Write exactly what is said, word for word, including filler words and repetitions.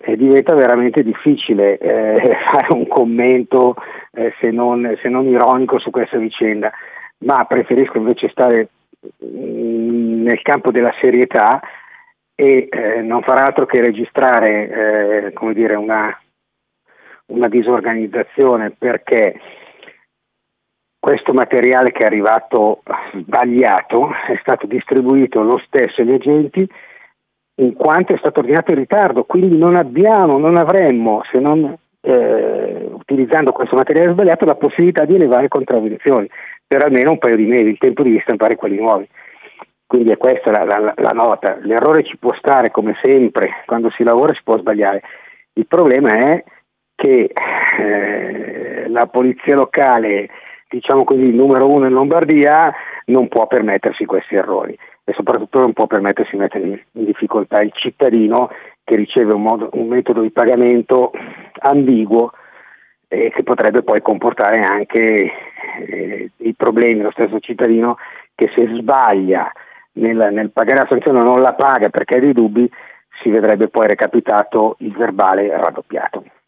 eh, diventa veramente difficile eh, fare un commento eh, se non, se non ironico su questa vicenda, ma preferisco invece stare mh, nel campo della serietà e eh, non far altro che registrare eh, come dire, una, una disorganizzazione, perché questo materiale che è arrivato sbagliato è stato distribuito lo stesso agli agenti in quanto è stato ordinato in ritardo, quindi non abbiamo, non avremmo, se non eh, utilizzando questo materiale sbagliato, la possibilità di elevare contravvenzioni per almeno un paio di mesi, il tempo di ristampare quelli nuovi. Quindi è questa la, la, la nota. L'errore ci può stare, come sempre, quando si lavora si può sbagliare. Il problema è che eh, la polizia locale, diciamo così, il numero uno in Lombardia, non può permettersi questi errori e soprattutto non può permettersi di mettere in difficoltà il cittadino che riceve un, modo, un metodo di pagamento ambiguo e che potrebbe poi comportare anche eh, i problemi. Lo stesso cittadino che se sbaglia nel, nel pagare la sanzione non la paga perché ha dei dubbi, si vedrebbe poi recapitato il verbale raddoppiato.